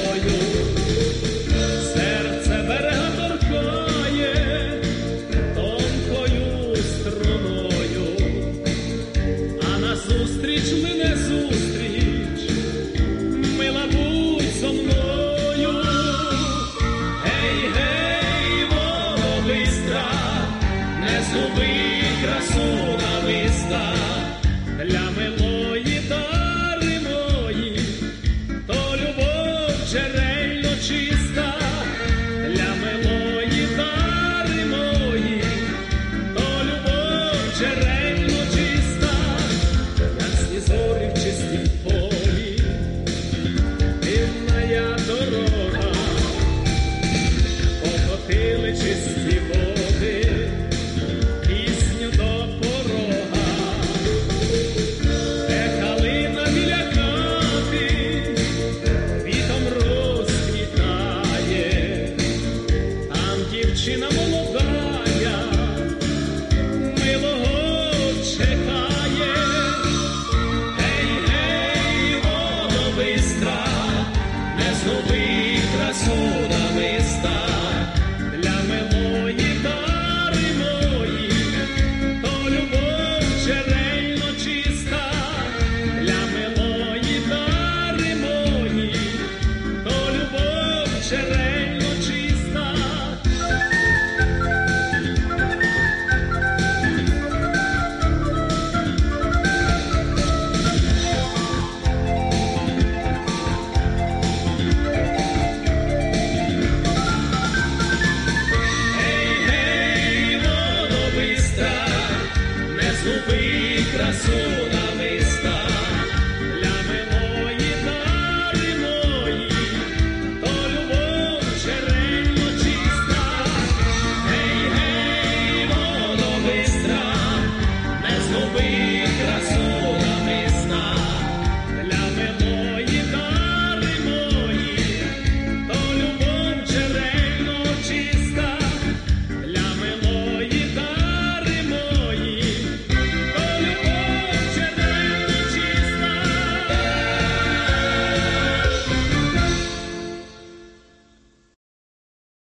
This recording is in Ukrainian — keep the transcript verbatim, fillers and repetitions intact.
тобою. Серце берега торкає тонкою струною, а назустріч мине зустріч, мила, будь зо мною. Гей, гей, воно бистра, не згуби красу намиста, для милої дари мої, то любов джерельно чиста. Для милої дари мої, то любов джерельно чиста. Ясні зорі в чистім полі, дивна дорога, покотили чисті води пісню до порога. Де калина біля хати квітом розквітає, там дівчина молодая милого чекає. Гей, гей, воно бистра, не згуби красу намиста, для милої дари мої, то любов джерельно чиста. Для милої дари мої, то любов джерельно